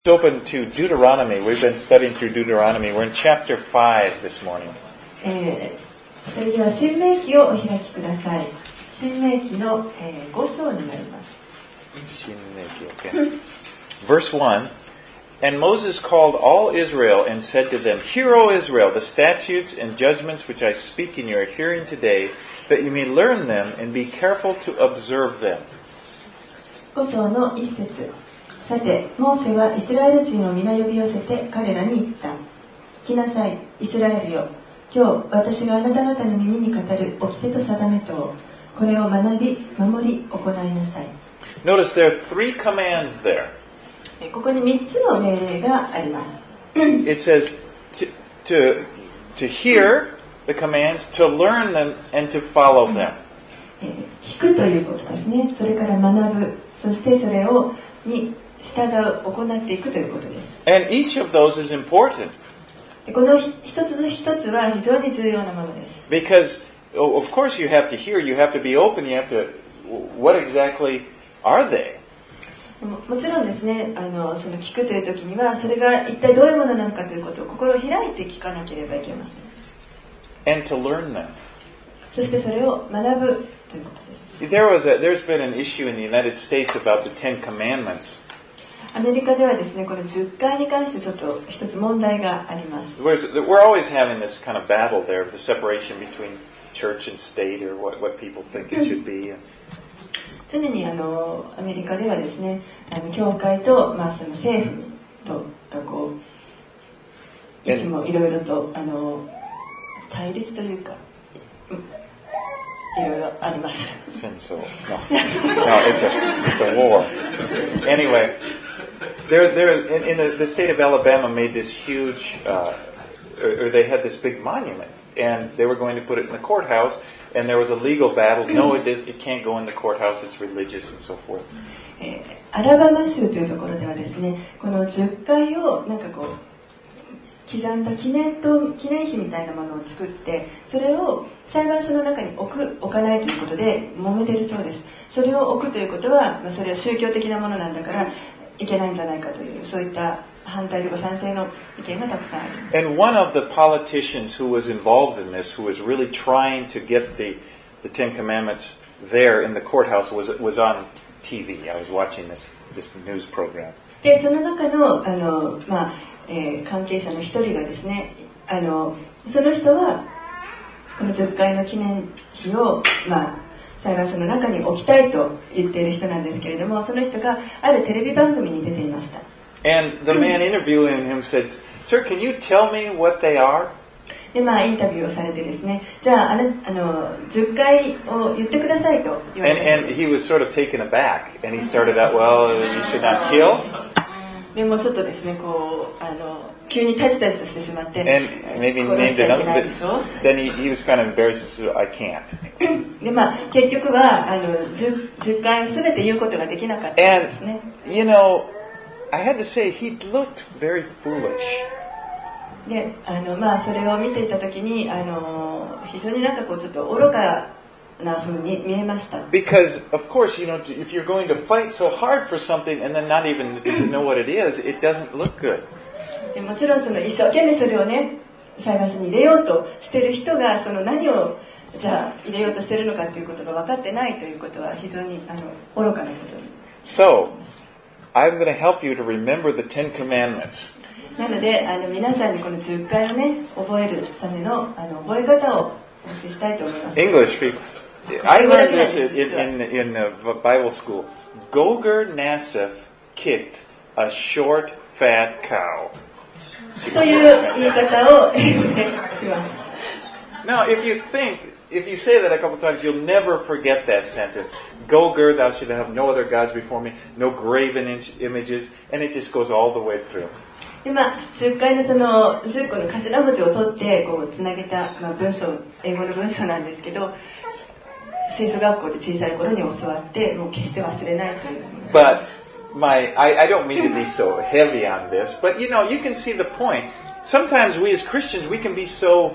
Let's open to Deuteronomy. We've been studying through Deuteronomy. We're in chapter 5 this morning. それでは新明記をお開きください。新明記の、5章になります。 新明記, okay. Verse 1. And Moses called all Israel and said to them, Hear, O Israel, the statutes and judgments which I speak in your hearing today, that you may learn them and be careful to observe them. 5章の1節。さて、モーセはイスラエル人を皆呼び寄せて彼らに言った。聞きなさい、イスラエルよ。今日、私があなた方の耳に語る掟と定めと、これを学び、守り、行いなさい。 Notice there are three commands there. ここに3つの命令があります。 It says to hear the commands, to learn them, and to follow them. 聞くということですね。それから学ぶ、そしてそれをに従う、行っていくということです。 And each of those is important. この一つ一つは非常に重要なものです。 Because, of course, you have to hear, you have to be open, you have to, what exactly are they? もちろんですね、その聞くという時には、それが一体どういうものなのかということを心を開いて聞かなければいけません。 And to learn them. そしてそれを学ぶということです。 There's been an issue in the United States about the Ten Commandments. アメリカではですね、この10回に関してちょっと一つ問題があります。 We're always having this kind of battle there, the separation between church and state, or what people think it should be. 常にアメリカではですね、教会と、その政府とがこういつもいろいろと対立というか、いろいろあります。 戦争. No, it's a war. Anyway, in the state of Alabama made this huge, or they had this big monument, and they were going to put it in the courthouse, and there was a legal battle. No, it can't go in the courthouse. It's religious and so forth. アラバマ州というところではですね、この10階をなんかこう刻んだ記念碑みたいなものを作って、それを裁判所の中に置かないということで揉めているそうです。それを置くということは、それは宗教的なものなんだからいけないんじゃないかという、そういった反対とか賛成の意見がたくさんあります。 And one of the politicians who was involved in this, who was really trying to get the Ten Commandments there in the courthouse, was on TV. I was watching this news program. で、その中の関係者の一人がですね、その人はこの10階の記念碑を裁判所の中に置きたいと言っている人なんですけれども、その人があるテレビ番組に出ていました。 And the man interviewing him said, "Sir, can you tell me what they are?" で、インタビューをされてですね、じゃあ、10回を言ってくださいと言われて。 And he was sort of taken aback, and he started out, "Well, you should not kill." でもちょっとですね、こう急にタジタジとしてしまって、 and maybe named another. Then he was kind of embarrassed, so I can't. で、結局は10回すべて言うことができなかったんですね。 And you know, I had to say he looked very foolish. で、それを見ていたときに非常になんかこうちょっと愚かな風に見えました。 Because of course, you know, if you're going to fight so hard for something and then not even know what it is, it doesn't look good. でもちろんその一生懸命それをね、裁判所に入れようとしている人がその何をじゃあ入れようとしているのかということが分かってないということは非常に愚かなことに。 So, I'm going to help you to remember the Ten Commandments. なので皆さんにこの10回をね覚えるための覚え方をお教えしたいと思います。 English people, I learned this in Bible school. Goger Nassif kicked a short, fat cow. という言い方をします。 Now, if you say that a couple times, you'll never forget that sentence. Goger, thou shalt have no other gods before me, no graven images, and it just goes all the way through. で10回のその10個の頭文字を取ってこうつなげた、文章、英語の文章なんですけど、聖書学校で小さい頃に教わってもう決して忘れないという。 But I don't mean to be so heavy on this, but you know, you can see the point. Sometimes we as Christians, we can be so,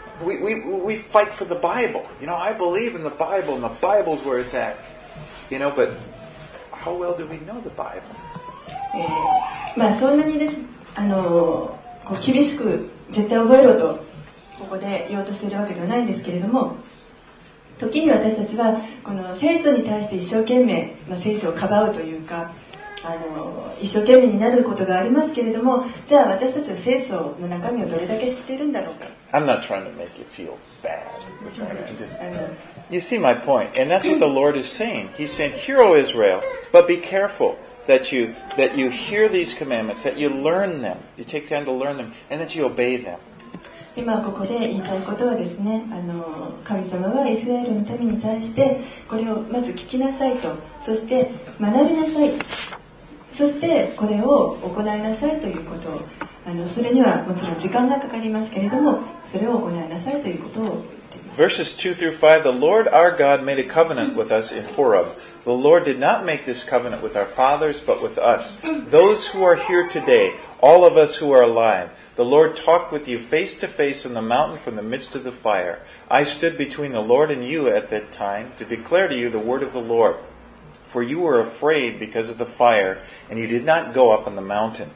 we fight for the Bible. You know, I believe in the Bible, and the Bible's where it's at. You know, but how well do we know the Bible? そんなにですこう厳しく絶対覚えろとここで言おうとしているわけではないんですけれども、時に私たちはこの聖書に対して一生懸命、聖書をかばうというか一生懸命になることがありますけれども、じゃあ私たちは聖書の中身をどれだけ知っているんだろうか。 I'm not trying to make you feel bad this morning. You see my point, and that's what the Lord is saying. He's saying, "Hear, O Israel, but be careful that you hear these commandments, that you learn them, you take time to learn them, and that you obey them." 今ここで言いたいことはですね、神様はイスラエルの民に対してこれをまず聞きなさいと、そして学びなさい、そしてこれを行いなさいということを、それにはもちろん時間がかかりますけれども、それを行いなさいということを言っています。 Verses 2 through 5, the Lord our God made a covenant with us in Horeb. The Lord did not make this covenant with our fathers, but with us, those who are here today, all of us who are alive. The Lord talked with you face to face on the mountain from the midst of the fire. I stood between the Lord and you at that time to declare to you the word of the Lord. For you were afraid because of the fire, and you did not go up on the mountain.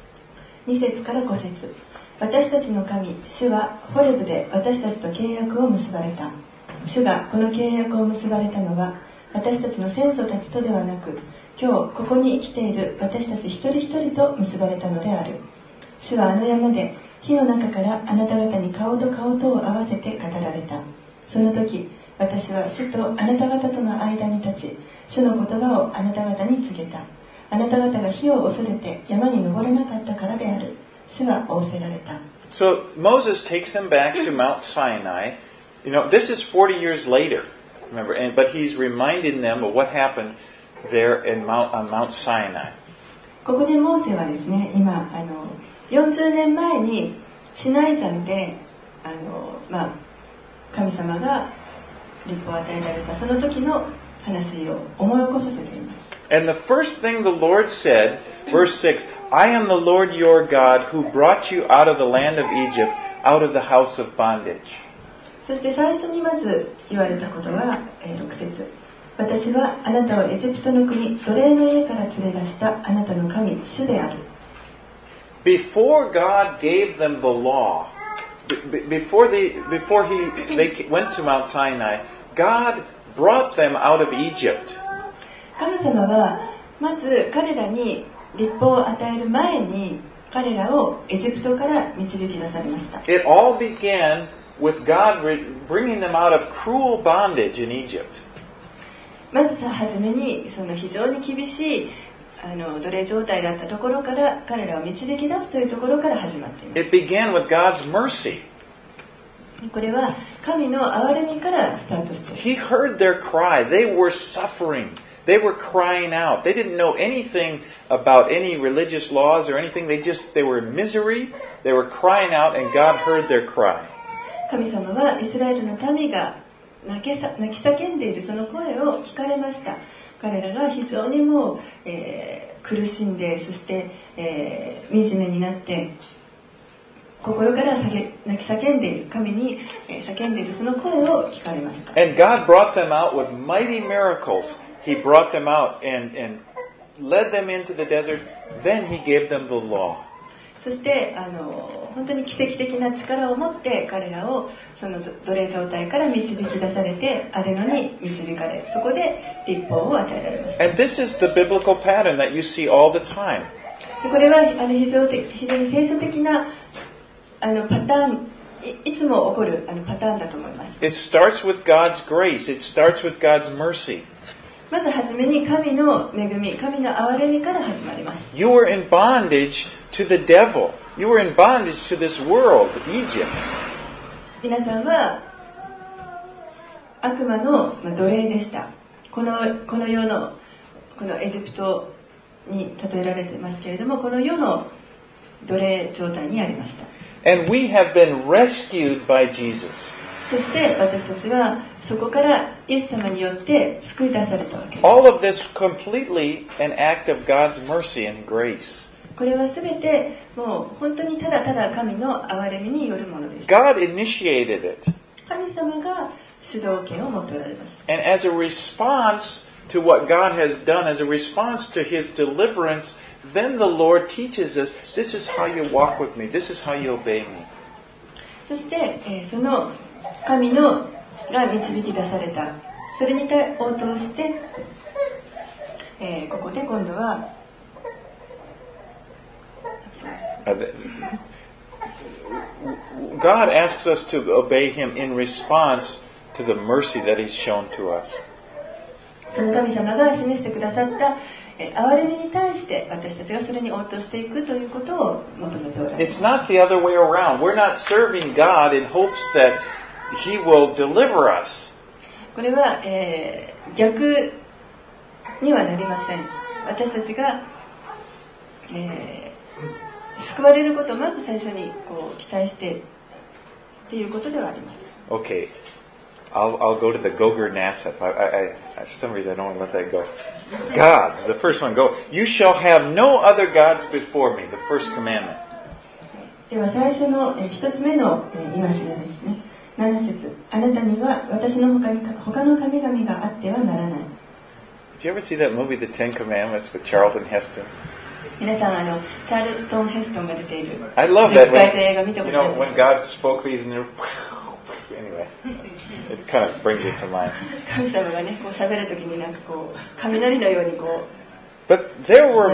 2節から5節。私たちの神、主はホレブで私たちと契約を結ばれた。主がこの契約を結ばれたのは、私たちの先祖たちとではなく、今日ここに来ている私たち一人一人と結ばれたのである。主はあの山で火の中からあなた方に顔と顔とを合わせて語られた。その時、私は主とあなた方との間に立ち、主の言葉をあなた方に告げた。あなた方が火を恐れて山に登らなかったからである。主は仰せられた。 So Moses takes them back to Mount Sinai. You know, this is 40 years later, remember, but he's reminding them of what happened there on Mount Sinai. ここでモーセはですね、今40年前にシナイ山で神様が律法を与えられたその時の話を思い起こさせています。 And the first thing the Lord said, verse 6, I am the Lord your God who brought you out of the land of Egypt, out of the house of bondage. そして最初にまず言われたことは、6節、私はあなたをエジプトの国奴隷の家から連れ出したあなたの神主である。 Before God gave them the law, before they went to Mount Sinai, God brought them out of Egypt. 神様はまず彼らに律法を与える前に彼らをエジプトから導き出されました。 It all began with God bringing them out of cruel bondage in Egypt. まず初めにその非常に厳しい奴隷状態だったところから彼らを導き出すというところから始まっています。 It began with God's mercy. これは神の憐れみからスタートしています。 He heard their cry. They were suffering. They were crying out. They didn't know anything about any religious laws or anything. They were in misery. They were crying out, and God heard their cry. 神様はイスラエルの民が泣き叫んでいるその声を聞かれました。彼らが非常にもう、苦しんで、そして、惨めになって心から泣き叫んでいる神に、叫んでいるその声を聞かれました。 And God brought them out with mighty miracles. He brought them out and led them into the desert. Then He gave them the law. そして本当に奇跡的な力を持って彼らをその奴隷状態から導き出されて荒れ野に導かれ、そこで律法を与えられました。 And this is the biblical pattern that you see all the time. これは非常に聖書的なパターン、いつも起こるパターンだと思います。 It starts with God's grace. It starts with God's mercy. まずはじめに神の恵み、神の憐れみから始まります。 You were in bondage to the devil. You were in bondage to this world, Egypt. 皆さんは悪魔の奴隷でした。この世のこのエジプトに例えられていますけれども、この世の奴隷状態にありました。 And we have been rescued by Jesus. そして私たちはそこからイエス様によって救い出されたわけです。 All of this completely an act of God's mercy and grace. これはすべてもう本当にただただ神の憐れみによるものです。 God initiated it. 神様が主導権を持っておられます。 And as a response to what God has done as a response to His deliverance, then the Lord teaches us, this is how you walk with me, this is how you obey me. そして、その神のが導き出された、それに応答して、ここで今度は God asks us to obey Him in response to the mercy that He's shown to us. その神様が示してくださった憐れみに対して私たちがそれに応答していくということを求めておられます。 It's not the other way around. We're not serving God in hopes that He will deliver us. これは、逆にはなりません。私たちが、救われることをまず最初にこう期待してっていうことではあります。 Okay, I'll go to the Goger Nasif. For some reason I don't want to let that go. Gods, the first one, go. You shall have no other gods before me, the first commandment. では最初の一つ目の戒めですね。7節、あなたには私の他の神々があってはならない。 Did you ever see that movie, The Ten Commandments, with Charlton Heston? 皆さんチャールトン・ヘストンが出ている I love that 10回という映画見た when, ことある when God spoke these and anyway, it kind of brings it to mind. 神様がねこう喋るときになんかこう雷のようにこう But there were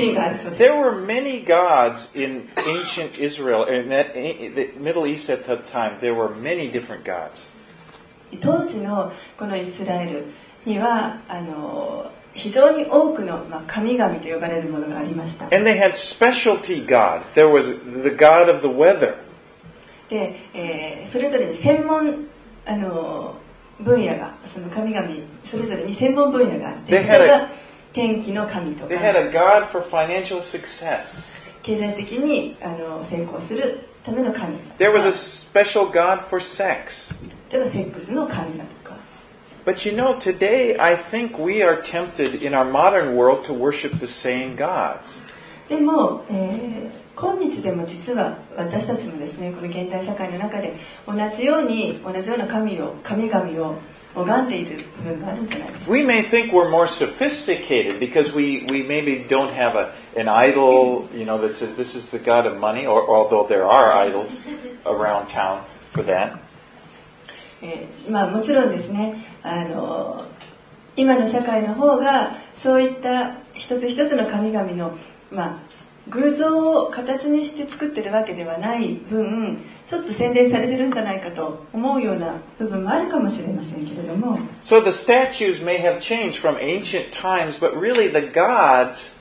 many gods in ancient Israel, in the Middle East at that time. There were many different gods. 当時のこのイスラエルには非常に多くの、神々と呼ばれるものがありました。 And they had specialty gods. There was the god of the weather. で、それぞれに専門分野がその神々それぞれに専門分野があって、例えば天気の神とか They had a god for financial success. 経済的に成功するための神。 There was a special god for sex. 例えばセックスの神だとか。 But you know, today I think we are tempted in our modern world to worship the same gods. でも、今日でも実は私たちもですね、この現代社会の中で同じような神々を拝んでいる部分があるんじゃないですか。 We may think we're more sophisticated because we maybe don't have an idol, that says this is the god of money, or although there are idols around town for that. もちろんですね、今の社会の方がそういった一つ一つの神々の、偶像を形にして作ってるわけではない分、ちょっと洗練されてるんじゃないかと思うような部分もあるかもしれませんけれども。 So the statues may have changed from ancient times, but really the gods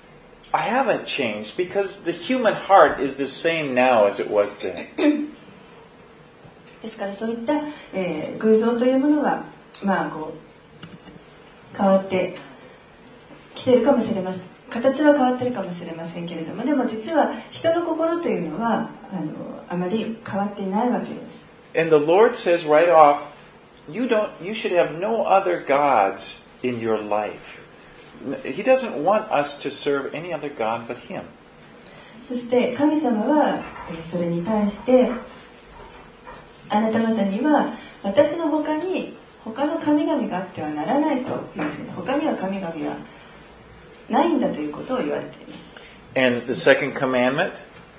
haven't changed because the human heart is the same now as it was then. ですからそういった、偶像というものは、変わってきているかもしれません。形は変わっているかもしれませんけれども、でも実は人の心というのはあまり変わっていないわけです。 And the Lord says right off, you should have no other gods in your life. He doesn't want us to serve any other god but Him. そして神様はそれに対してあなた方には私の他に他の神々があってはならないというふうに、他には神々はないんだということを言われています。 And the second commandment,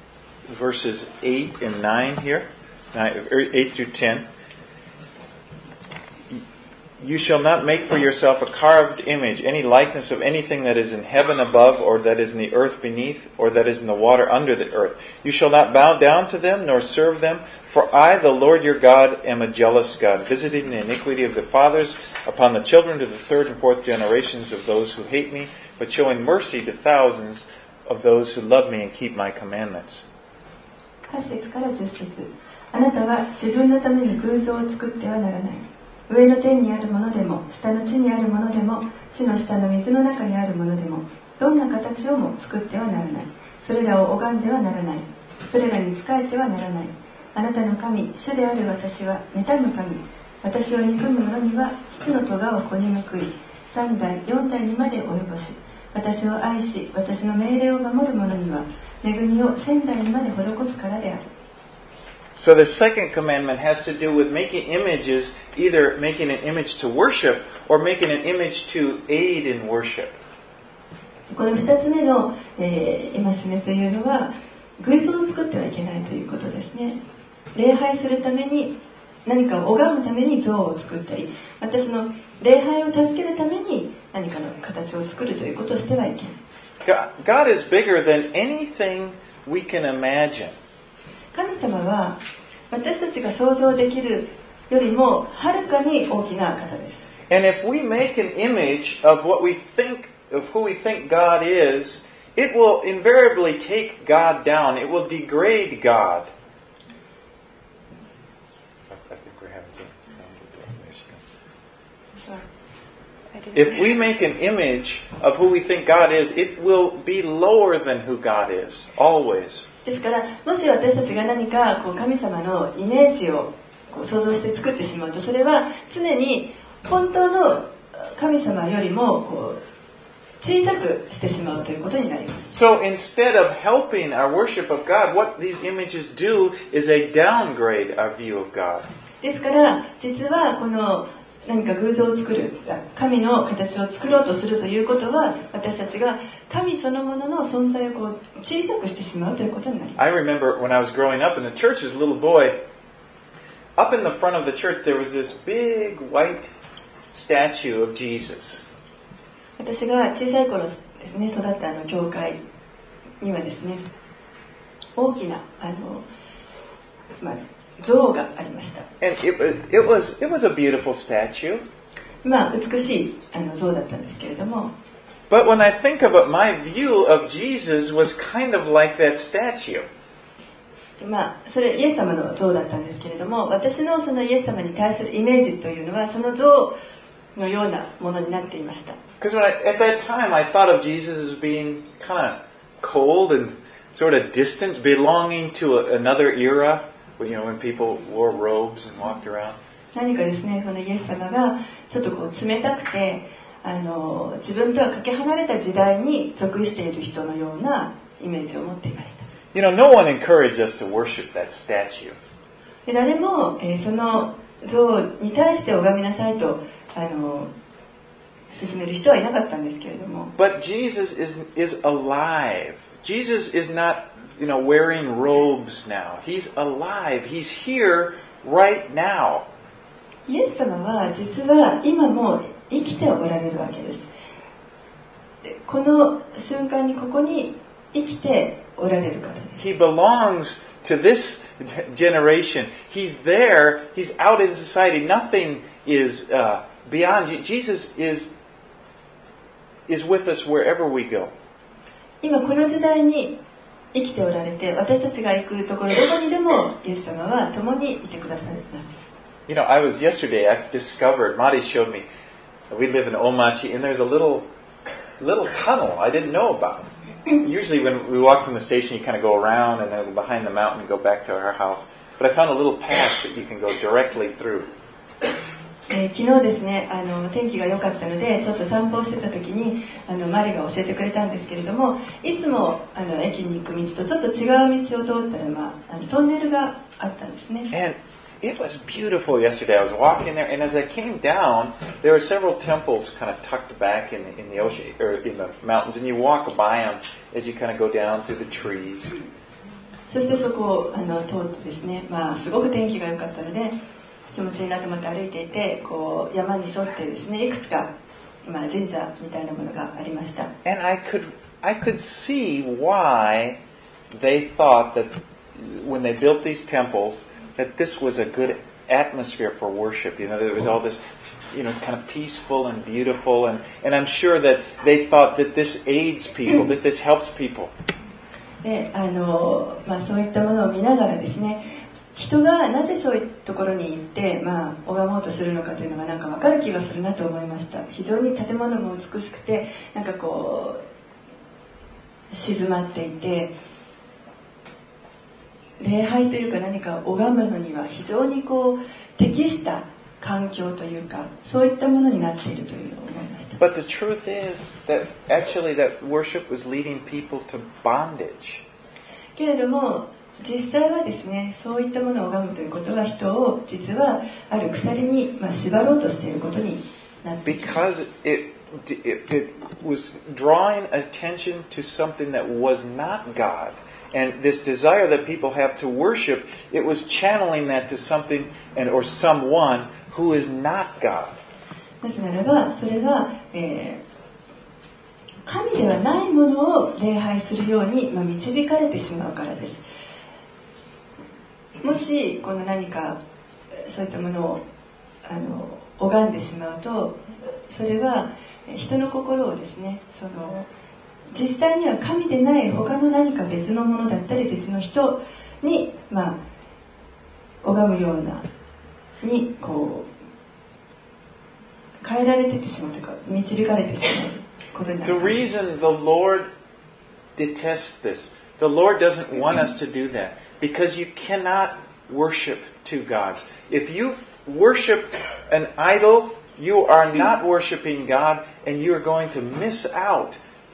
verses 8 and 9 here, 8 through 10. You shall not make for yourself a carved image, any likeness of anything that is in heaven above, or that is in the earth beneath, or that is in the water under the earth. You shall not bow down to them, nor serve them. For I, the Lord your God, am a jealous God, visiting the iniquity of the fathers upon the children to the third and fourth generations of those who hate me, but showing mercy to thousands of those who love me and keep my commandments. 8節から10節。あなたは自分のために偶像を作ってはならない。上の天にあるものでも、下の地にあるものでも、地の下の水の中にあるものでも、どんな形をも作ってはならない。それらを拝んではならない。それらに仕えてはならない。あなたの神、主である私は妬む神。私を憎む者には父の咎を子に報い、3代4代にまで及ぼし、私を愛し、私の命令を守る者には恵みを1000代にまで施すからである。 So the second commandment has to do with making images, either making an image to worship or making an image to aid in worship. この2つ目の、戒めというのは偶像を作ってはいけないということですね。礼拝するために何かを拝むために像を作ったり、またその礼拝を助けるために何かの形を作るということをしてはいけない。 God is bigger than anything we can imagine. 神様は私たちが想像できるよりもはるかに大きな方です。 And if we make an image of what we think, of who we think God is, it will invariably take God down. It will degrade God. If we make an image of who we think God is, it will be lower than who God is, always. ですから、もし私たちが何か神様のイメージを想像して作ってしまうと、それは常に本当の神様よりも小さくしてしまうということになります。 So instead of helping our worship of God, what these images do is they downgrade our view of God. ですから、実はこの何か偶像を作る、神の形を作ろうとするということは、私たちが神そのものの存在を小さくしてしまうということになります。 I remember when I was growing up in the church as a little boy, up in the front of the church there was this big white statue of Jesus. 私が小さい頃ですね、育った教会にはですね、大きな像がありました。 And it was a beautiful statue. 美しい像だったんですけれども。 But when I think about my view of Jesus was kind of like that statue. それイエス様の像だったんですけれども、私のそのイエス様に対するイメージというのはその像のようなものになっていました。 Because at that time I thought of Jesus as being kind of cold and sort of distant, belonging to another era, when people wore robes and walked around. 何かですね、このイエス様がちょっと冷たくて、自分とはかけ離れた時代に属している人のようなイメージを持っていました。 No one encouraged us to worship that statue. 誰も、その像に対して拝みなさいと勧める人はいなかったんですけれども。 But Jesus is alive. Jesus is not, wearing robes now. He's alive. He's here right now. イエス様は実は今も生きておられるわけです。この瞬間にここに生きておられる方です。 He belongs to this generation. He's there. He's out in society. Nothing is beyond. Jesus is with us wherever we go. 今この時代に生きておられて、私たちが行くところどこにでもイエス様は共にいてくださいます。 Yesterday I've discovered, Mari showed me, we live in Omachi, and there's a little tunnel I didn't know about. Usually when we walk from the station, you kind of go around and then go behind the mountain and go back to our house. But I found a little path that you can go directly through. 昨日ですね、天気が良かったのでちょっと散歩をしてた時にマリが教えてくれたんですけれども、いつも駅に行く道とちょっと違う道を通ったら、トンネルがあったんですね。 And it was beautiful yesterday. I was walking there, and as I came down, there were several temples kind of tucked back in the ocean or in the mountains, and you walk by them as you kind of go down through the trees. そしてそこを通ってですね、すごく天気が良かったので気持ちいいなと思って歩いていて、山に沿ってですね、いくつか神社みたいなものがありました。 And I could see why they thought that when they built these temples that this was a good atmosphere for worship. There was all this, it's kind of peaceful and beautiful, and I'm sure that they thought that this aids people, that this helps people. で、そういったものを見ながらですね、人がなぜそういうところに行って、拝もうとするのかというのがなんか分かる気がするなと思いました。非常に建物も美しくて、なんか静まっていて、礼拝というか何か拝むのには非常に適した環境というか、そういったものになっているというのを思いました。 But the truth is that actually that worship was leading people to bondage. けれども実際はですね、そういったものを拝むということは人を実はある鎖に、縛ろうとしていることになっています。 Because it was drawing attention to something that was not God. And this desire that people have to worship, it was channeling that to something or someone who is not God. なぜならば、それは、神ではないものを礼拝するように、導かれてしまうからです。もしこの何かそういったものを拝んでしまうと、それは人の心をですね、実際には神でない他の何か別のものだったり別の人に拝むようなにこう変えられていってしまうというか導かれてしまうことになる。 The reason the Lord detests this, the Lord doesn't want us to do that, because you cannot worship two gods. If you worship an idol, you are not worshiping God, and you are going to miss out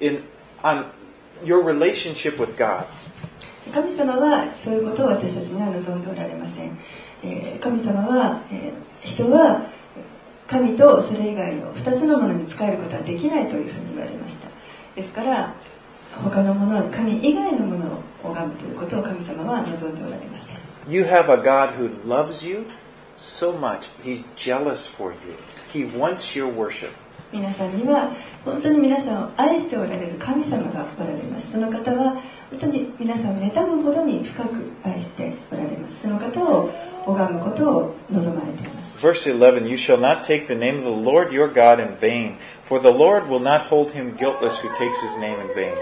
on your relationship with God. 神様はそういうことを私たちには望んでおられません。神様は、人は神とそれ以外の2つのものに仕えることはできないというふうに言われました。ですから他のもの、神以外のものを拝むということを神様は望んでおられません。 You have a God who loves you so much. He's jealous for you. He wants your worship. 皆さんには本当に皆さんを愛しておられる神様がおられます。その方は本当に皆さんを妬むほどに深く愛しておられます。その方を拝むことを望まれています。 Verse 11, You shall not take the name of the Lord your God in vain, for the Lord will not hold him guiltless who takes his name in vain.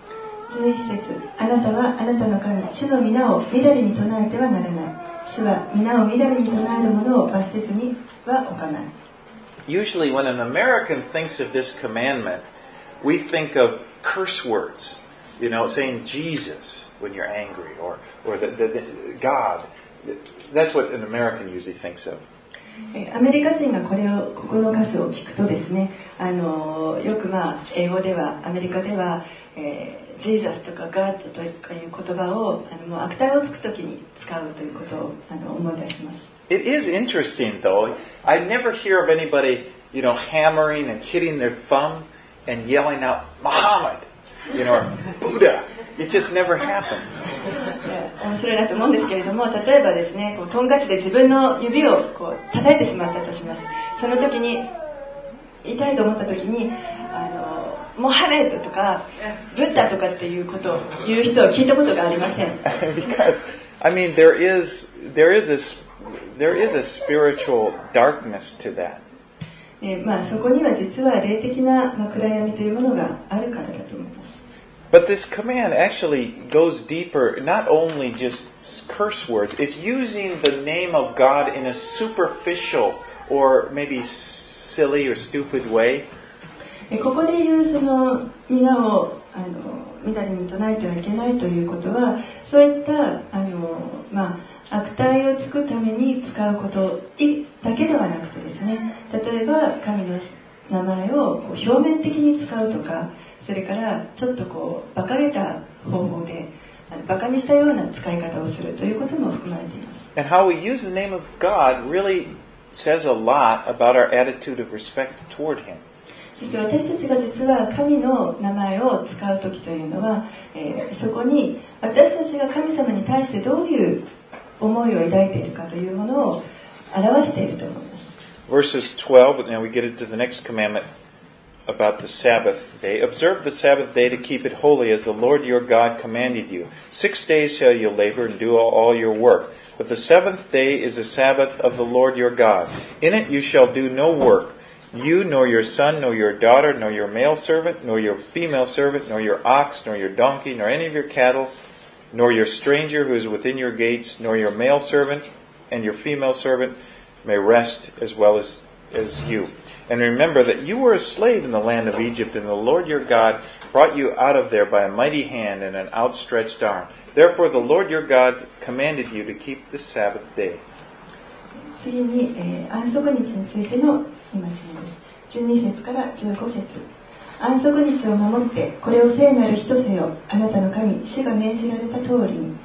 11節、あなたはあなたの神、主の皆をみだりに唱えてはならない。主は皆をみだりに唱える者を罰せずには置かない。 Usually when an American thinks of this commandment, we think of curse words, saying Jesus when you're angry, or the God. That's what an American usually thinks of. アメリカ人がここの歌詞を聞くとですね、よく英語ではアメリカでは、ジーザスとかガードという言葉をもう悪態をつくときに使うということを思い出します。 It is interesting, though. I never hear of anybody, hammering and hitting their thumb and yelling out Muhammad, or Buddha. It just never happens. 面白いなと思うんですけれども、例えばですね、トンカチで自分の指を叩いてしまったとします。その時に痛いと思った時にモハメドとかブッダとかっていうことを言う人は聞いたことがありません。 Because there is a spiritual darkness to that. そこには実は霊的な暗闇というものがあるからだと思います。 But this command actually goes deeper, not only just curse words, it's using the name of God in a superficial or maybe silly or stupid way. ここで言う皆をみだりに唱えてはいけないということは、そういった悪態をつくために使うことだけではなくてですね、例えば神の名前を表面的に使うとか、それからちょっと馬鹿げた方法で馬鹿にしたような使い方をするということも含まれています。 And how we use the name of God really says a lot about our attitude of respect toward Him. そして私たちが実は神の名前を使うときというのは、そこに私たちが神様に対してどういう思いを抱いているかというものを表していると思います。 Verses 12, and now we get into the next commandment about the Sabbath day. Observe the Sabbath day to keep it holy as the Lord your God commanded you. 6 days shall you labor and do all your work. But the seventh day is the Sabbath of the Lord your God. In it you shall do no work. You, nor your son, nor your daughter, nor your male servant, nor your female servant, nor your ox, nor your donkey, nor any of your cattle, nor your stranger who is within your gates, nor your male servant and your female servant may rest as well as you. And remember that you were a slave in the land of Egypt, and the Lord your God brought you out of there by a mighty hand and an outstretched arm. Therefore the Lord your God commanded you to keep the Sabbath day. 次に、安息日についての戒めです。12節から15節。安息日を守ってこれを聖なる日とせよ。あなたの神主が命じられた通りに。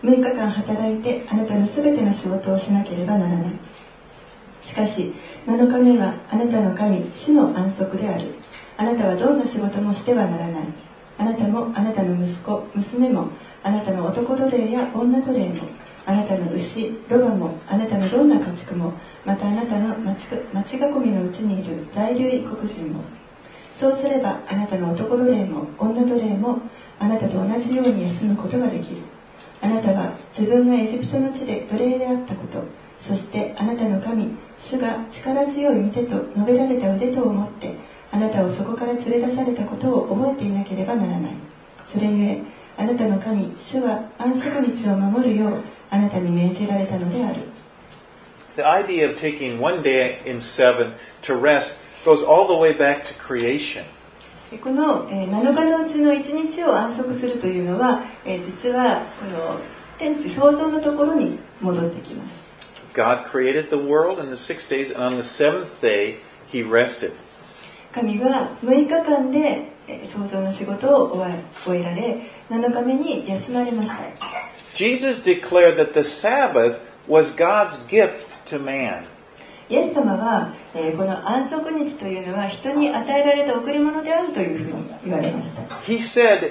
6日間働いてあなたのすべての仕事をしなければならない。しかし7日目はあなたの神主の安息である。あなたはどんな仕事もしてはならない。あなたもあなたの息子娘もあなたの男奴隷や女奴隷もあなたの牛ロバもあなたのどんな家畜もまたあなたの町囲みのうちにいる在留異国人も、そうすればあなたの男奴隷も女奴隷もあなたと同じように休むことができる。あなたは自分がエジプトの地で奴隷であったこと、そしてあなたの神主が力強い御手と述べられた腕とを持ってあなたをそこから連れ出されたことを覚えていなければならない。それゆえあなたの神主は安息日を守るようあなたに命じられたのである。 The idea of taking one day in 7 to rest goes all the way back to creation. この7日のうちの1日を安息するというのは、実はこの天地創造のところに戻ってきます。 God created the world in the 6 days, and on the 7th day, He rested. 神は6日間で創造の仕事を終えられ、7日目に休まれました。 Jesus declared that the Sabbath was God's gift to man. イエス様は、この安息日というのは人に与えられた贈り物であるというふうに言われました。 He said,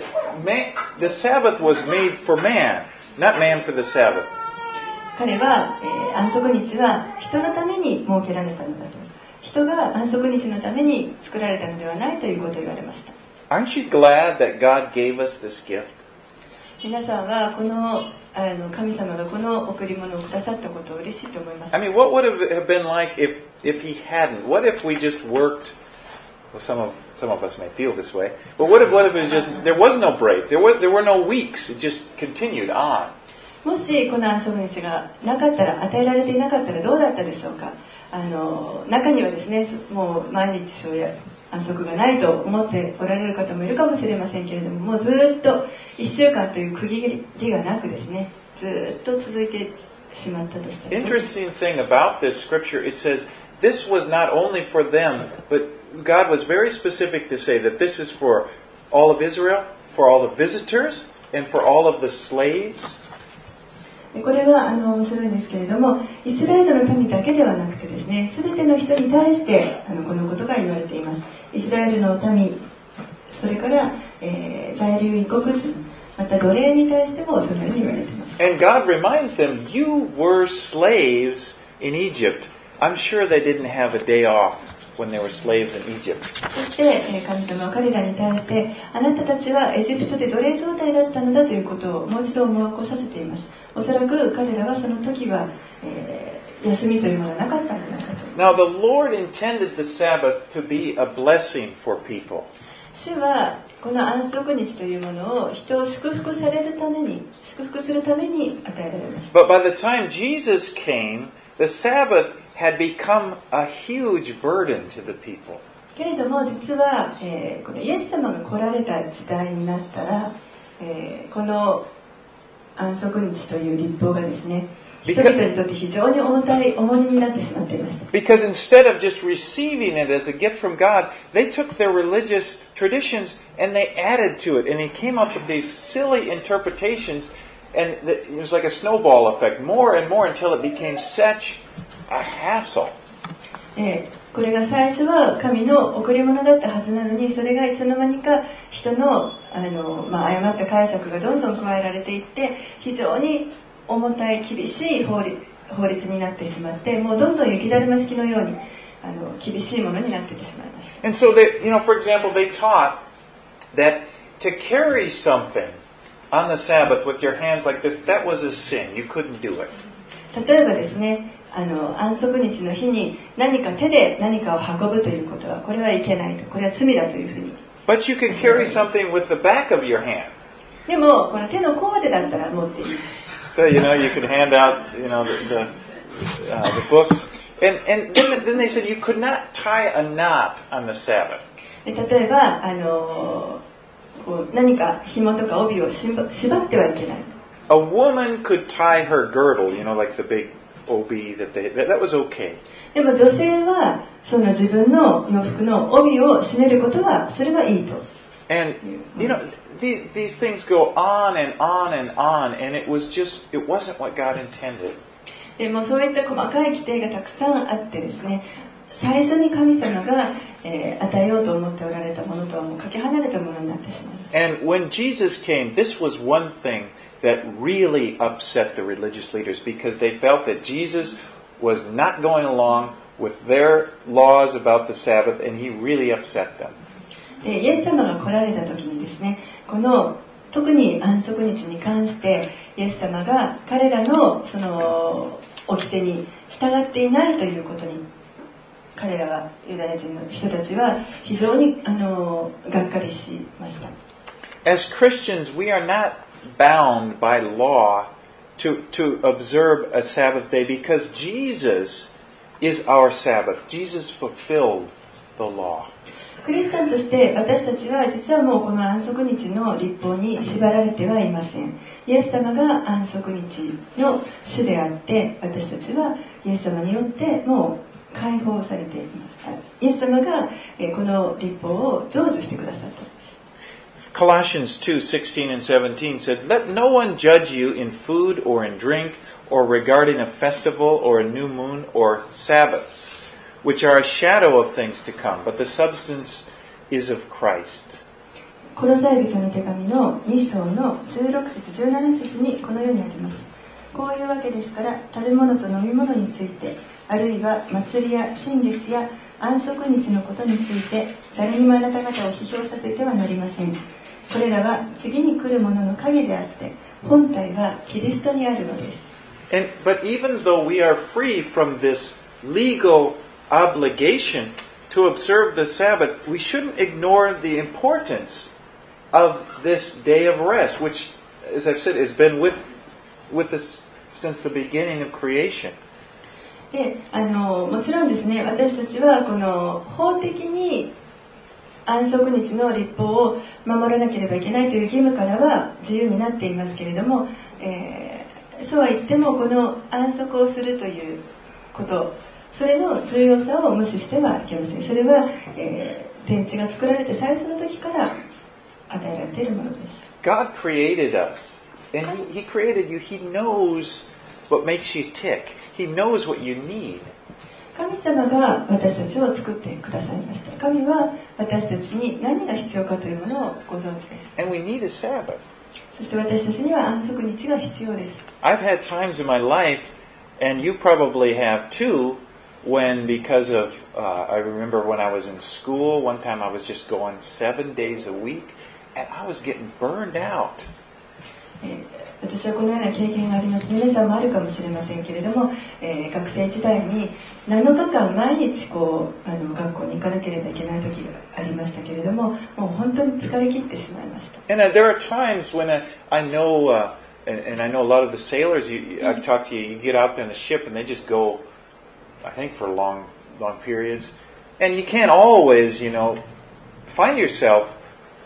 the Sabbath was made for man, not man for the Sabbath. 彼は、安息日は人のために設けられたのだと。人が安息日のために作られたのではないということを言われました。 Aren't you glad that God gave us this gift? 皆さんはこの神様がこの贈り物をくださったことを嬉しいと思います。 I mean, what would it have been like if He hadn't? What if we just worked? Well, some of us may feel this way, but what if it was just there was no break? There were no weeks. It just continued on. もしこの安息日がなかったら、与えられていなかったらどうだったでしょうか。中にはですね、もう毎日そういう安息がないと思っておられる方もいるかもしれませんけれども、もうずっと1週間という区切りがなくですね、ずっと続いてしまったとした。 Interesting thing about this scripture, it says this was not only for them, but God was very specific to say that this is for all of Israel, for all the visitors, and for all of the slaves. これは面白いんですけれども、イスラエルの民だけではなくてですね、すべての人に対してこのことが言われています。イスラエルの民、それから、在留異国人、また奴隷に対してもそのように言われています。 And God reminds them, you were slaves in Egypt. I'm sure they didn't have a day off when they were slaves in Egypt. そして神様は彼らに対して、あなたたちはエジプトで奴隷状態だったのだということをもう一度思い起こさせています。おそらく彼らはその時は、休みというものはなかったんじゃないかと。 Now the Lord intended the Sabbath to be a blessing for people. 主はこの安息日というものを人を祝福するために与えられました。 But by the time Jesus came, the Sabbath had become a huge burden to the people. けれども実は、このイエス様が来られた時代になったら、この安息日という律法がですね、人々にとって非常に重荷になってしまっていました。 Because instead of just receiving it as a gift from God, they took their religious traditions and they added to it, and He came up with these silly interpretations, and it was like a snowball effect, more and more until it became such a hassle. これが最初は神の贈り物だったはずなのに、それがいつの間にか人の誤った解釈がどんどん加えられていって、非常に重たい厳しい法律になってしまって、もうどんどん雪だるま式のように厳しいものになっていってしまいました。 And so they, for example, they taught that to carry something on the Sabbath with your hands like this, that was a sin. You couldn't do it. 例えばですね、安息日の日に何か手で何かを運ぶということは、これはいけないと、これは罪だというふうに。 But you can carry something with the back of your hand. でもこの手の甲でだったら持っていい。 So you can hand out the books, and then they said you could not tie a knot on the Sabbath. 例えば何か紐とか帯を縛ってはいけない。 A woman could tie her girdle, like the big obi that was okay. でも女性はその自分の洋服の帯を締めることはそれはいいと And these things go on and on and on, and it wasn't what God intended. でもそういった細かい規定がたくさんあってですね、最初に神様が、与えようと思っておられたものとはもうかけ離れたものになってしまいます。 And when Jesus came, this was one thing that really upset the religious leaders, because they felt that Jesus was not going along with their laws about the Sabbath, and he really upset them. イエス様が来られた時にですね、この特に安息日に関してイエス様が彼らのその掟に従っていないということに、彼らはユダヤ人の人たちは非常にがっかりしました。 As Christians, we are not bound by law to observe a Sabbath day, because Jesus is our Sabbath. Jesus fulfilled the law. クリスチャンとして私たちは実はもうこの安息日の律法に縛られてはいません。イエス様が安息日の主であって、私たちはイエス様によってもう解放されています。イエス様がこの律法を成就してくださった。 Colossians 2:16 and 17 said, "Let no one judge you in food or in drink, or regarding a festival or a new moon or Sabbaths, which are a shadow of things to come, but the substance is of Christ." コロサイ人の手紙の2章の16節17節にこのようにあります。こういうわけですから、食べ物と飲み物について、あるいは祭りや新月や安息日のことについて、誰にもあなた方を批評させてはなりません。これらは次に来るものの影であって、本体はキリストにあるのです。 But even though we are free from this legal obligation to observe the Sabbath, we shouldn't ignore the importance of this day of rest, which, as I've said, has been with us since the beginning of creation. で、もちろんですね、私たちはこの法的に安息日の律法を守らなければいけないという義務からは自由になっていますけれども、そうは言ってもこの安息をするということ、それの重要さを無視してはいけません。それは、天地が作られて最初の時から与えられているものです。 God created us, and He created you. He knows what makes you tick. He knows what you need. 神様が私たちを作ってくださいました。神は私たちに何が必要かというものをご存知です。 And we need a Sabbath. そして私たちには安息日が必要です。 I've had times in my life, and you probably have too, when because of, I remember when I was in school, one time I was just going 7 days a week, and I was getting burned out. 私はこのような経験があります。皆さんもあるかもしれませんけれども、学生時代に7日間毎日学校に行かなければいけない時がありましたけれども、もう本当に疲れ切ってしまいました。 And there are times when I know, and I know a lot of the sailors, I've talked to you, you get out there on the ship and they just go, I think for long periods, and you can't always, find yourself.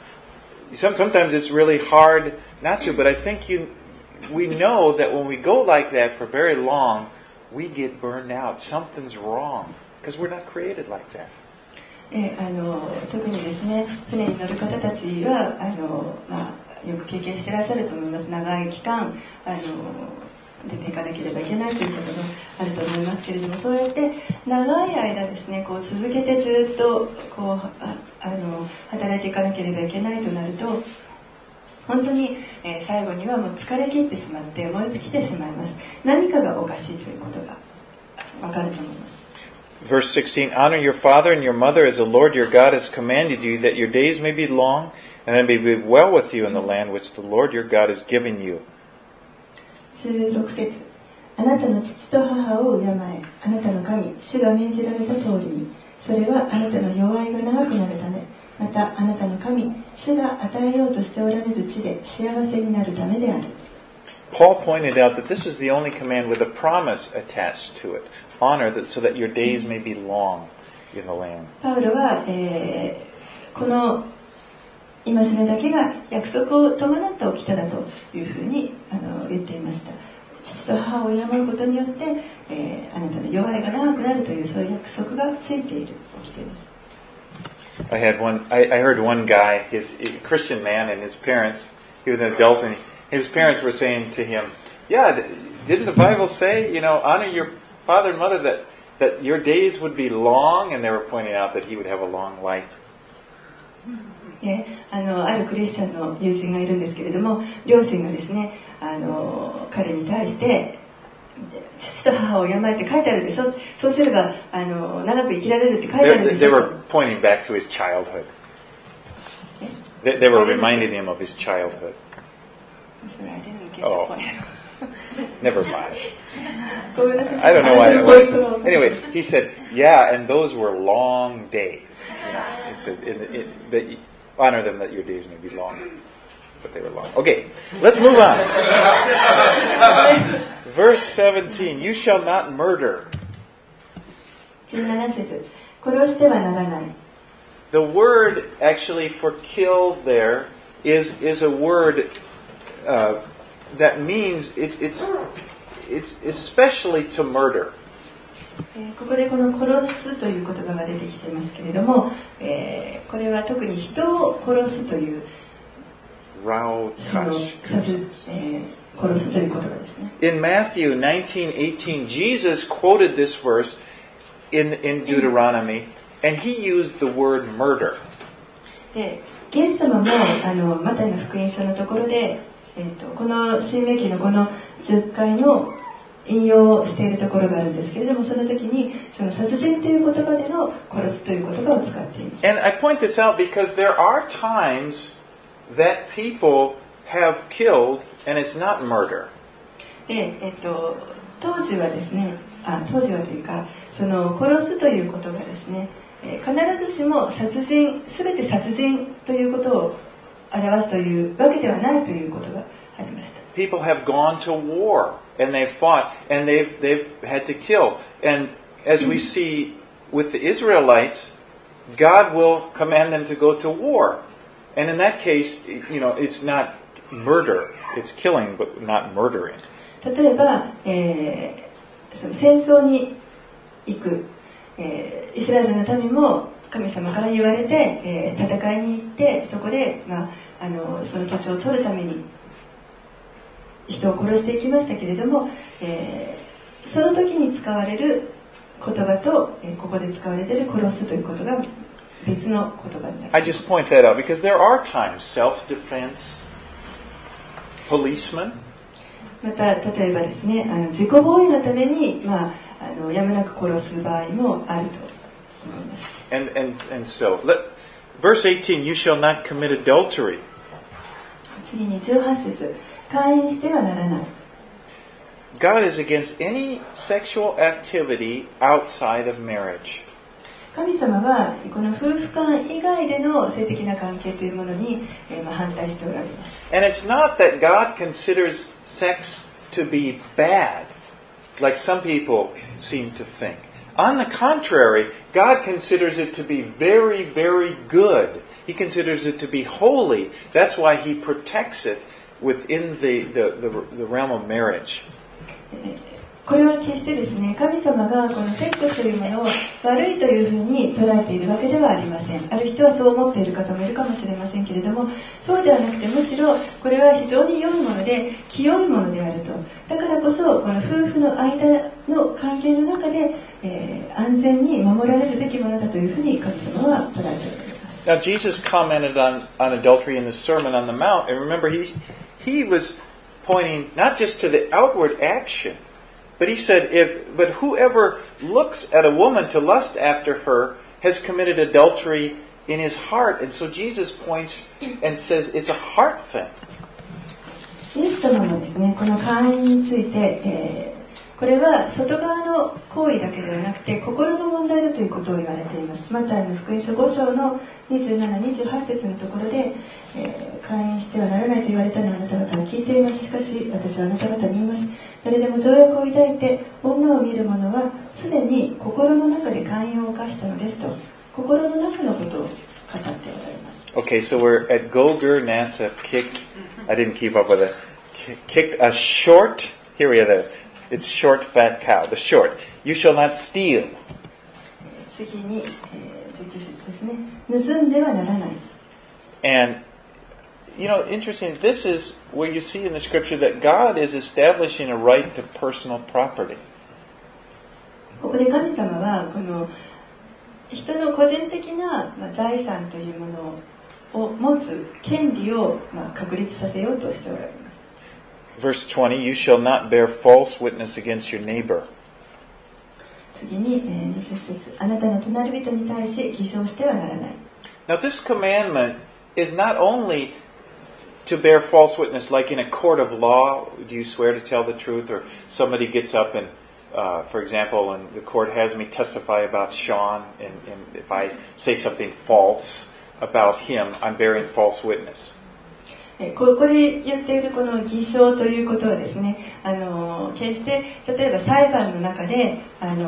Sometimes it's really hard not to, but I think we know that when we go like that for very long, we get burned out. Something's wrong because we're not created like that. 特にですね、船に乗る方たちはよく経験していらっしゃると思います。長い期間出ていかなければいけないということがあると思いますけれども、そうやって長い間ですね、続けてずっと働いていかなければいけないとなると、本当に、最後にはもう疲れ切ってしまって燃え尽きてしまいます。何かがおかしいということがわかると思います。 Verse 16, Honor your father and your mother as the Lord your God has commanded you, that your days may be long, and that it may be well with you in the land which the Lord your God is giving you. 16節、あなたの父と母を敬え、あなたの神、主が命じられた通りに、それはあなたの弱いが長くなるため、またあなたの神、主が与えようとしておられる地で幸せになるためである。 Paul pointed out that this is the only command with a promise attached to it. Honor that so that your days may be long in the land. パウロは、この戒めだけが約束を伴った掟だというふうに言っていました。父と母を敬うことによって、あなたの弱いが長くなるというそういう約束がついている掟です。 I heard one guy, a Christian man, and his parents, he was an adult, and his parents were saying to him, yeah, didn't the Bible say, honor your father and mother, that your days would be long? And they were pointing out that he would have a long life. あるクリスチャンの友人がいるんですけれども、両親がですね、彼に対して父と母を敬えって書いてあるでしょ、そうすれば長く生きられるって書いてあるでしょ。 They were pointing back to his childhood. They were reminding him of his childhood. Sorry, I didn't get the point. Never mind. I don't know why I wanted to. Anyway, he said, yeah, and those were long days. It said, honor them that your days may be long. But they were long. Okay, let's move on. Verse 17, you shall not murder. 17節、殺してはならない。 The word actually for kill there is a word that means it's especially to murder. ここでこの殺すという言葉が出てきていますけれども、これは特に人を殺すという殺すという言葉ですね。 In Matthew 19:18, Jesus quoted this verse in Deuteronomy, and he used the word murder. で、イエス様もマタイの福音書のところで、この新明記のこの10回の引用しているところがあるんですけれども、その時にその殺人という言葉での殺すという言葉を使っています。 And I point this out because there are times that people have killed and it's not murder. で、当時はですね、当時はというか、その殺すということがですね、必ずしも殺人、すべて殺人ということを表すというわけではないということがありました。 People have gone to war and they've fought and they've had to kill. And as we see with the Israelites, God will command them to go to war. And in that case, it's not murder. It's killing, but not murdering. 例えば、その戦争に行く、イスラエルの民も神様から言われて、戦いに行ってそこで、その土地を取るために人を殺していきましたけれども、その時に使われる言葉と、ここで使われている殺すということが別の言葉になります。 I just point that out because there are times self-defense, policemen. また例えばですね、自己防衛のためにやむなく殺す場合もあると思います。 And so, verse 18, you shall not commit adultery. 次に18節、姦淫してはならない。 God is against any sexual activity outside of marriage. 神様はこの夫婦間以外での性的な関係というものに反対しておられます。 And it's not that God considers sex to be bad, like some people seem to think. On the contrary, God considers it to be very, very good. He considers it to be holy. That's why He protects it within the realm of marriage. これは決してですね、神様がこのセックスというものを悪いというふうに捉えているわけではありません。ある人はそう思っている方もいるかもしれませんけれども、そうではなくてむしろこれは非常に良いもので清いものであると。だからこそこの夫婦の間の関係の中で、安全に守られるべきものだというふうに神様は捉えておられます。 Now Jesus commented on adultery in the Sermon on the Mount, and remember he was pointing not just to the outward action, but he said, but whoever looks at a woman to lust after her has committed adultery in his heart. And so Jesus points and says it's a heart thing. イエス様もですね、この姦淫について、これは外側の行為だけではなくて心の問題だということを言われています。マタイの福音書5章の27、28節のところで、姦淫してはならないと言われたのをあなた方は聞いています。しかし私はあなた方に言います。誰でも情欲を抱いて女を見る者はすでに心の中で姦淫を犯したのですと、心の中のことを語っておられます。 Okay, so we're at Gogur Nassif kicked. I didn't keep up with it. Kicked a short. Here we have it's short fat cow. The short. You shall not steal. 次に 19節ですね。盗んではならない。 And, interesting, this is where you see in the scripture that God is establishing a right to personal property. ここで神様はこの人の個人的な財産というものを持つ権利を確立させようとしておられます。 Verse 20, you shall not bear false witness against your neighbor. 次に20節、あなたの隣人に対し偽証してはならない。 Now this commandment is not only to bear false witness, like in a court of law, do you swear to tell the truth? Or somebody gets up and, for example, when the court has me testify about Sean, and if I say something false about him, I'm bearing false witness. ここで言っているこの偽証ということはですね、決して例えば裁判の中で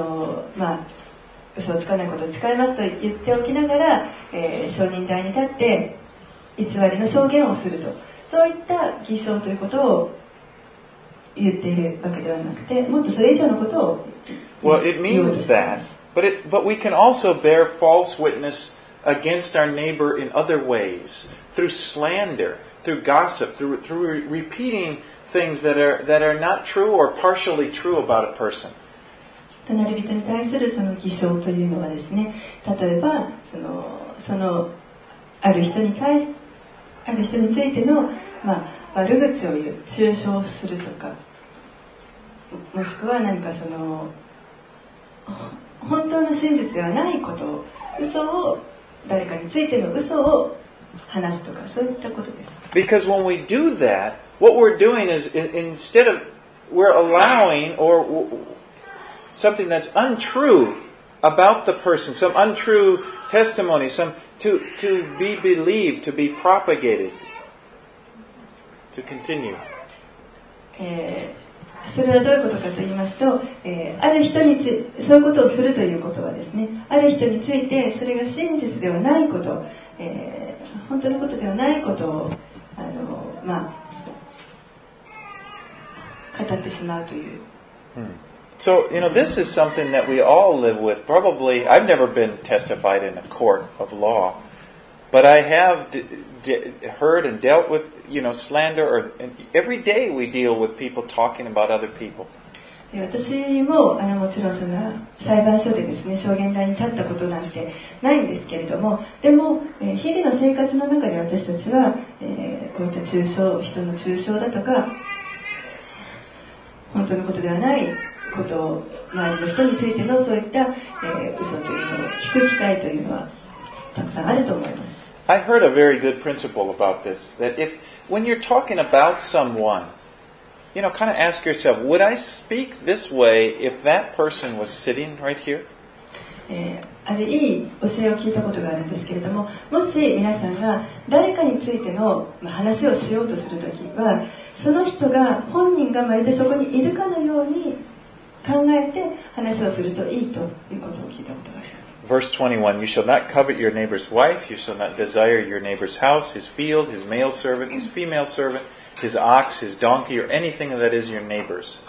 嘘をつかないことを誓いますと言っておきながら、証人台に立って偽りの証言をすると、そういった偽証ということを言っているわけではなくて、もっとそれ以上のことを言う。 Well, it means that, but we can also bear false witness against our neighbor in other ways, through slander.Through gossip, through repeating things that are not true or partially true about a person. 隣人に対するその偽証というのはですね、例えばそのある人についての悪口を言う、中傷するとか、もしくは何か本当の真実ではないことを、誰かについての嘘を話すとか、そういったことです。 Because when we do that, what we're doing is instead of we're allowing or something that's untrue about the person, some untrue testimony, some to be believed, to be propagated, to continue. それはどういうことかと言いますと、ある人にそういうことをするということはですね、ある人についてそれが真実ではないこと、本当のことではないことを語ってしまうという。 So, this is something that we all live with. Probably, I've never been testified in a court of law, but I have heard and dealt with, slander. And every day we deal with people talking about other people. 私ももちろんそんな裁判所でですね、証言台に立ったことなんてないんですけれども、でも日々の生活の中で私たちは、こういった人の中傷だとか、本当のことではないことを、周りの人についてのそういった、嘘というのを聞く機会というのはたくさんあると思います。 I heard a very good principle about this, that when you're talking about someone, kind of ask yourself, would I speak this way if that person was sitting right here? あるいい教えを聞いたことがあるんですけれども、もし皆さんが誰かについての話をしようとするときは、その人が本人がまるでそこにいるかのように考えて話をするといいということを聞いたことがあります。 Verse 21, you shall not covet your neighbor's wife, you shall not desire your neighbor's house, his field, his male servant, his female servant,His ox, his donkey, or anything that is your neighbor's.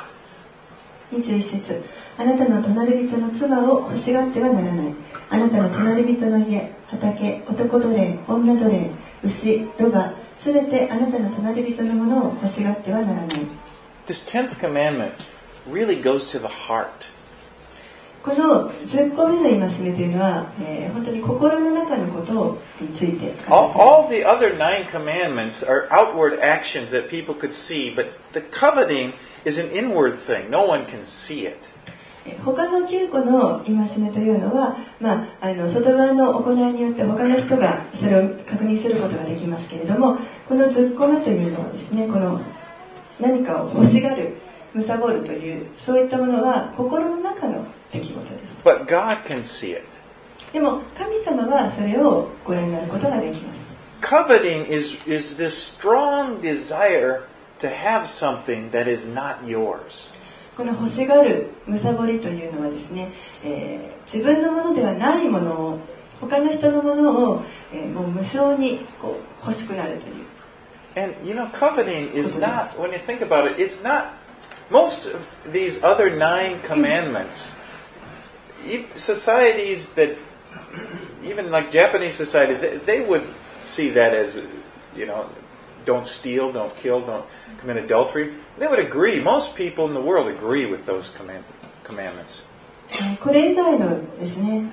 21節、あなたの隣人の妻を欲しがってはならない。あなたの隣人の家、畑、男奴隷、女奴隷、牛、ロバ、すべてあなたの隣人のものを欲しがってはならない。 This 10th commandment really goes to the heart. この10個目の戒めというのは、本当に心の中のことについて。 All the other 9 commandments are outward actions that people could see, but the coveting is an inward thing. No one can see it. 他の9個の戒めというのは、外側の行いによって他の人がそれを確認することができますけれども、この10個目というのはですね、この何かを欲しがる、貪るという、そういったものは心の中の出来事です。 But God can see it. でも神様はそれをご覧になることができます。 Coveting is this strong desire to have something that is not yours. この欲しがる、貪りというのはですね、自分のものではないものを、他の人のものを、もう無償に欲しくなるという。 And coveting is not, when you think about it, it's not, most of these other 9 commandments, societies that even like Japanese society, they would see that as, don't steal, don't kill, don't commit adultery. They would agree. Most people in the world agree with those commandments. これ以外のですね、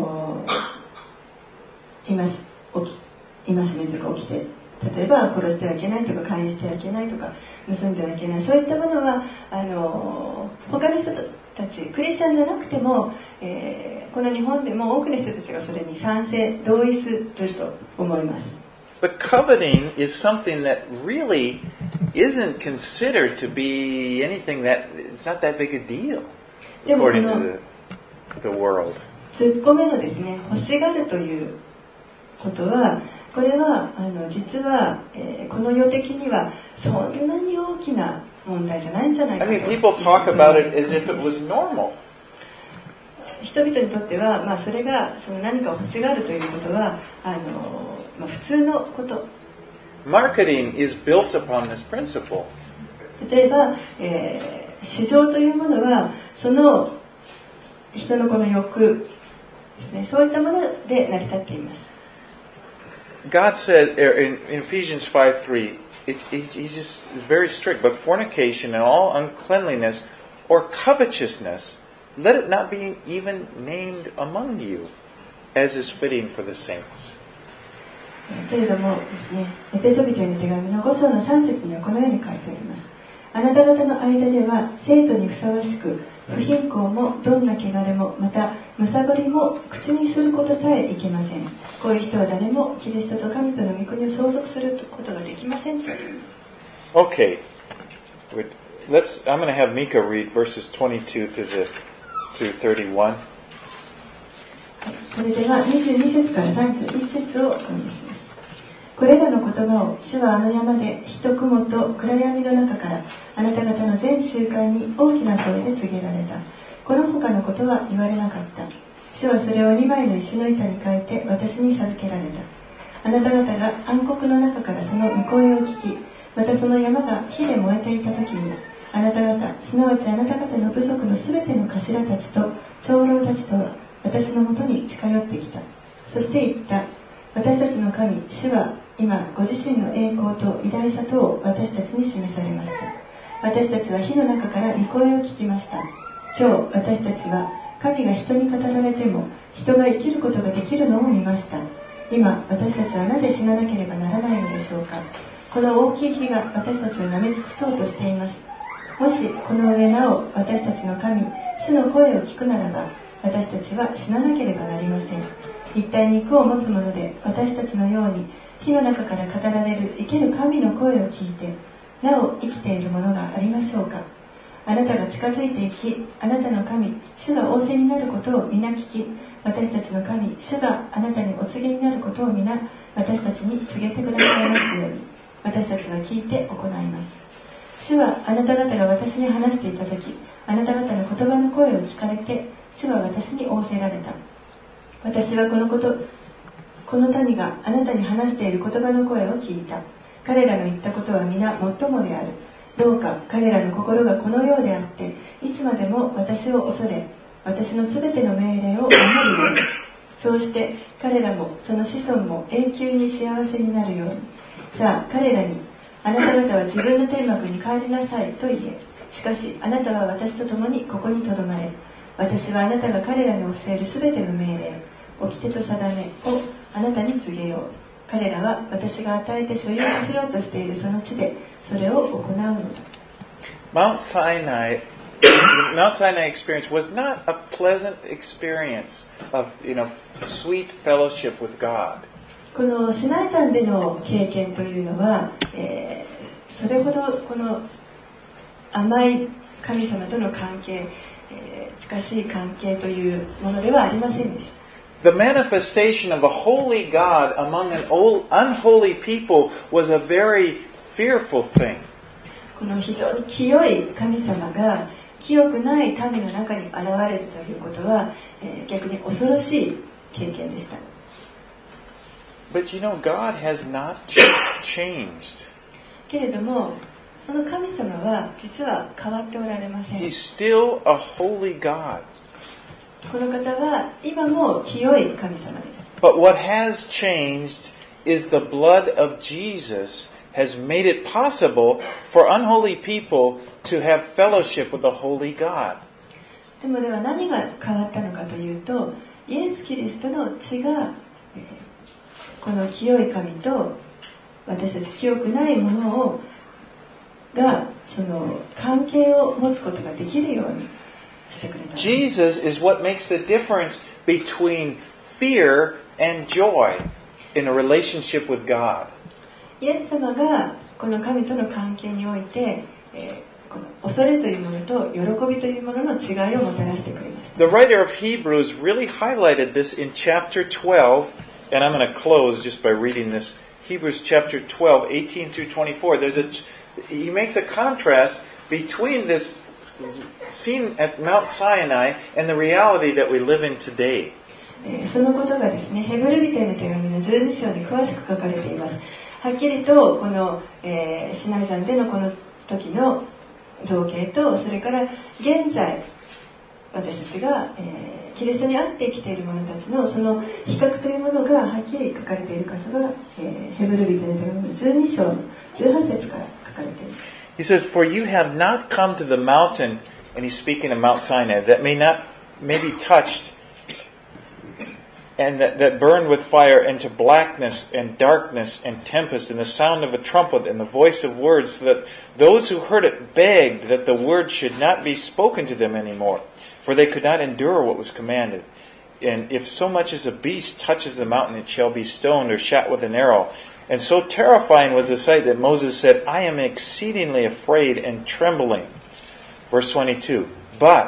戒めとか起きて、例えば殺してはいけないとか、勧誘してはいけないとか、盗んではいけない、そういったものは他の人たち、クリスチャンじゃなくても、この日本でも多くの人たちがそれに賛成、同意すると思います。 But coveting is something that really isn't considered to be anything that it's not that big a deal according to the world. 10個目のですね、欲しがるということは、これは実は、この世的にはそんなに大きな問題じゃないんじゃないかと。 I mean, people talk about it as if it was normal. 人々にとっては、それがその何かを欲しがるということは普通のこと。 Marketing is built upon this principle. 例えば、市場というものはその人のこの欲ですね、そういったもので成り立っています。 God said in Ephesians 5:3, he's just very strict. But fornication and all uncleanliness or covetousness, let it not be even named among you, as is fitting for the saints. けれどもですね、エペソビトへの手紙の5章の3節にはこのように書いてあります。あなた方の間では生徒にふさわしく、不貧困もどんな汚れもまたむさぼりも口にすることさえいけません。こういう人は誰もキリストと神との御国を相続することができません。 Okay, I'm going to have Mika read verses 22 through 31. それでは22節から31節をお読みします。これらの言葉を主はあの山で火と雲と暗闇の中からあなた方の全集会に大きな声で告げられた。この他のことは言われなかった。主はそれを2枚の石の板に書いて私に授けられた。あなた方が暗黒の中からその御声を聞き、またその山が火で燃えていた時に、あなた方、すなわちあなた方の部族のすべての頭たちと長老たちとは私のもとに近寄ってきた。そして言った。私たちの神、主は今ご自身の栄光と偉大さとを私たちに示されました。私たちは火の中から御声を聞きました。今日私たちは神が人に語られても人が生きることができるのを見ました。今私たちはなぜ死ななければならないのでしょうか。この大きい火が私たちを舐め尽くそうとしています。もしこの上なお私たちの神、主の声を聞くならば私たちは死ななければなりません。一体肉を持つもので私たちのように火の中から語られる生ける神の声を聞いてなお生きているものがありましょうか。あなたが近づいていき、あなたの神、主が仰せになることを皆聞き、私たちの神、主があなたにお告げになることを皆私たちに告げてくださいますように、私たちは聞いて行います。主はあなた方が私に話していたとき、あなた方の言葉の声を聞かれて、主は私に仰せられた。私はこの民があなたに話している言葉の声を聞いた。彼らの言ったことは皆もっともである。どうか彼らの心がこのようであって、いつまでも私を恐れ、私のすべての命令を守るように。そうして彼らもその子孫も永久に幸せになるように。さあ彼らに、あなた方は自分の天幕に帰りなさいと言え。しかしあなたは私と共にここにとどまれ。私はあなたが彼らに教えるすべての命令、掟と定めをあなたに告げよう。彼らは私が与えて所有させようとしているその地でそれを行うのだ。 Mount Sinai experience was not a pleasant experience of, sweet fellowship with God. このシナイ山での経験というのは、それほどこの甘い神様との関係、近しい関係というものではありませんでした。 The manifestation of a holy God among an unholy people was a very fearful thing. この非常に清い神様が清くない民の中に現れるということは、逆に恐ろしい経験でした。 But God has not changed. けれども、その神様は実は変わっておられません。 He's still a holy God. この方は今も清い神様です。 But what has changed is the blood of Jesus has made it possible for unholy people to have fellowship with the holy God. でもでは何が変わったのかというと、イエス・キリストの血が、この清い神と私たち清くないものがその関係を持つことができるようにしてくれた。 Jesus is what makes the difference between fear and joy in a relationship with God. イエス様がこの神との関係において、この恐れというものと喜びというものの違いをもたらしてくれました。 The writer of Hebrews really highlighted this in chapter 12, and I'm going to close just by reading this. Hebrews chapter 12, 18 through 24. He makes a contrast between this scene at Mount Sinai and the reality that we live in today. そのことがですね、ヘブル人への手紙の12章に詳しく書かれています。はっきりとこの、シナイ山でのこの時の情景と、それから現在私たちが、キリストにあって生きている者たちのその比較というものがはっきり書かれている箇所が、ヘブル人への手紙の12章の18節から書かれています。 He says, "For you have not come to the mountain," and he's speaking of Mount Sinai, "that may be touched, and that burned with fire, and to blackness and darkness and tempest, and the sound of a trumpet and the voice of words, so that those who heard it begged that the word should not be spoken to them anymore, for they could not endure what was commanded. And if so much as a beast touches the mountain, it shall be stoned or shot with an arrow. And so terrifying was the sight that Moses said, I am exceedingly afraid and trembling." Verse 22, "But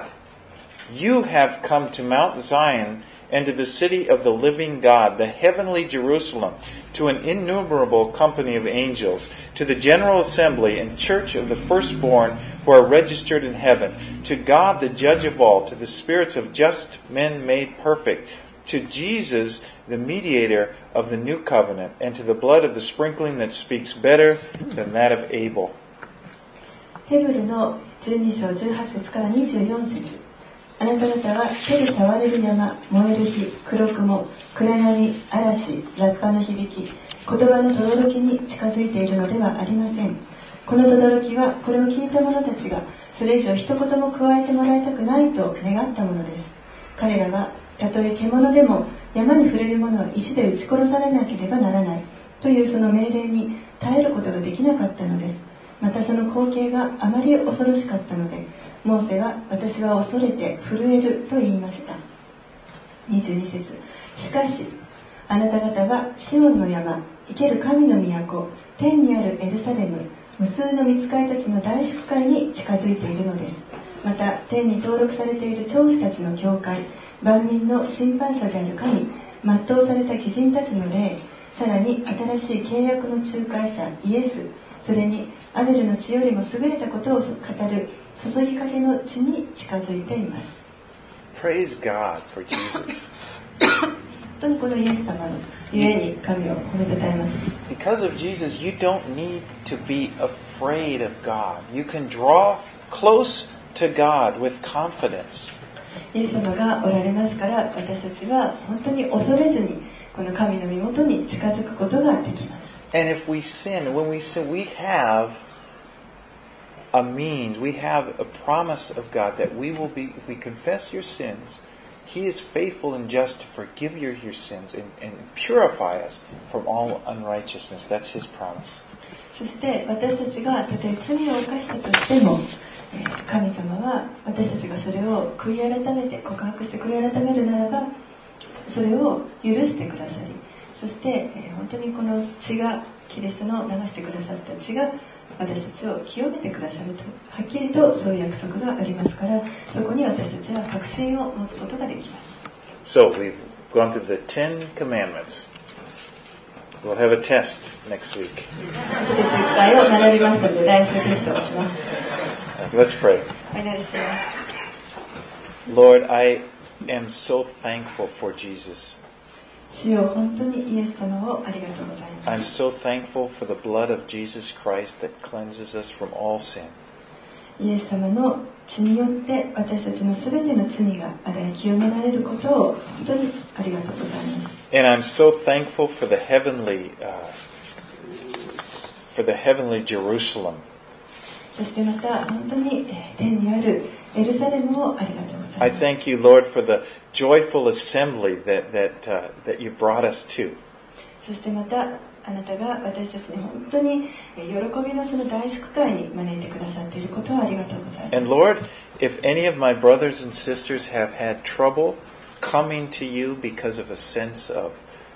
you have come to Mount Zion and to the city of the living God, the heavenly Jerusalem, to an innumerable company of angels, to the general assembly and church of the firstborn who are registered in heaven, to God the judge of all, to the spirits of just men made perfect, to Jesus the mediator of the new covenant, and to the blood of the sprinkling that speaks better than that of Abel." ヘブルの12章18節から24節。あなた方は手で触れる山、燃える火、黒雲、暗闇、嵐、ラッパの響き、言葉の轟に近づいているのではありません。この轟はこれを聞いた者たちがそれ以上一言も加えてもらいたくないと願ったものです。彼らはたとえ獣でも山に触れる者は石で撃ち殺されなければならないというその命令に耐えることができなかったのです。またその光景があまり恐ろしかったので、モーセは私は恐れて震えると言いました。22節。しかしあなた方はシオンの山、生ける神の都、天にあるエルサレム、無数の御使いたちの大祝会に近づいているのです。また天に登録されている長子たちの教会、万民の審判者である神、全うされた義人たちの霊、さらに新しい契約の仲介者イエス、それにアベルの血よりも優れたことを語る注ぎかけの血に近づいています。 Praise God for Jesus. 本当にこのイエス様のゆえに神を褒めたたえます。 Because of Jesus, you don't need to be afraid of God. You can draw close to God with confidence. イエス様がおられますから、私たちは本当に恐れずにこの神の身元に近づくことができます。 And if we sin, when we sin, we have a means, we have a promise of God that we will be, if we confess your sins, He is faithful and just to forgive your sins and purify us from all unrighteousness. That's His promise. そして私たちがたとえ罪を犯したとしても、神様は私たちがそれを悔い改めて告白して悔い改めるならば、それを許してくださり、そして、本当にこの血が、キリストの流してくださった血が私たちを清めてくださると、はっきりとそういう約束がありますから、そこに私たちは確信を持つことができます。 So we've gone through the 10 commandments. We'll have a test next week. で10回を学びましたので、来週テストをします。 Let's pray. お祈りします。 Lord, I am so thankful for Jesus. 主よ、本当にイエス様をありがとうございます。 I'm so thankful for the blood of Jesus Christ that cleanses us from all sin. イエス様の血によって私たちのすべての罪が洗い清められることを本当にありがとうございます。 And I'm so thankful for the heavenly Jerusalem. そしてまた本当に天にあるエルサレムをありがとうございます。 I thank you, Lord, for the joyful assembly that you brought us to. そしてまたあなたが私たちに本当に喜びのその大祝会に招いてくださっていることをありがとうございます。 And Lord, if any of my brothers and sisters have had trouble coming to you because of a sense of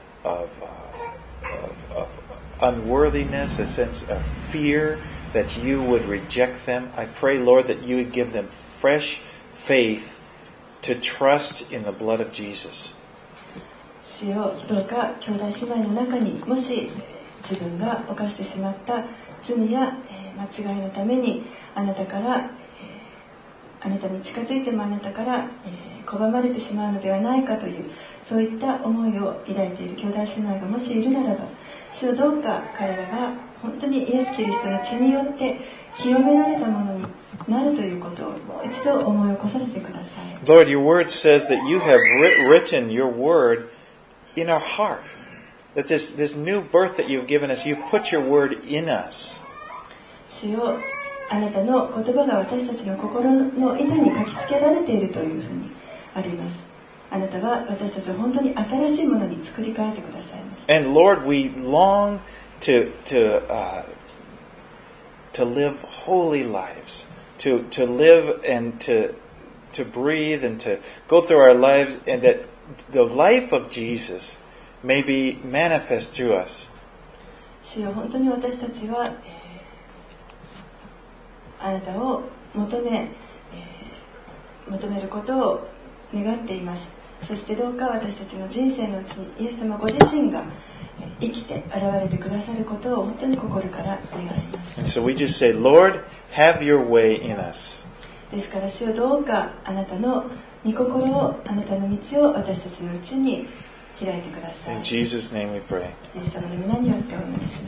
unworthiness, a sense of fear that you would reject them, I pray, Lord, that you would give them fresh faith to trust in the blood of Jesus. 主よ、どうか兄弟姉妹の中にもし自分が犯してしまった罪や間違いのためにあなたに近づいてもあなたから拒まれてしまうのではないかというそういった思いを抱いている兄弟姉妹がもしいるならば、主よ、どうか彼らが本当にイエス・キリストの血によって清められたものになるということをもう一度思い起こさせてください。 Lord, your word says that you have written your word in our heart. That this new birth that you've given us, you've put your word in us. 主よ、あなたの言葉が私たちの心の板に書き付けられているというふうにあります。あなたは私たちを本当に新しいものに作り変えてくださいます。 And Lord, we long to live holy lives, to live and to breathe and to go through our lives, and that the life of Jesus may be manifest through us. 主よ、本当に私たちは、あなたを求めることを願っています。そしてどうか私たちの人生のうちにイエス様ご自身が生きて現れてくださることを本当に心から願います。 And so we just say, Lord, have your way in us. ですから主よ、どうかあなたの御心を、あなたの道を私たちのうちに開いてください。 In Jesus' name we pray. イエス様の皆によってお祈りします。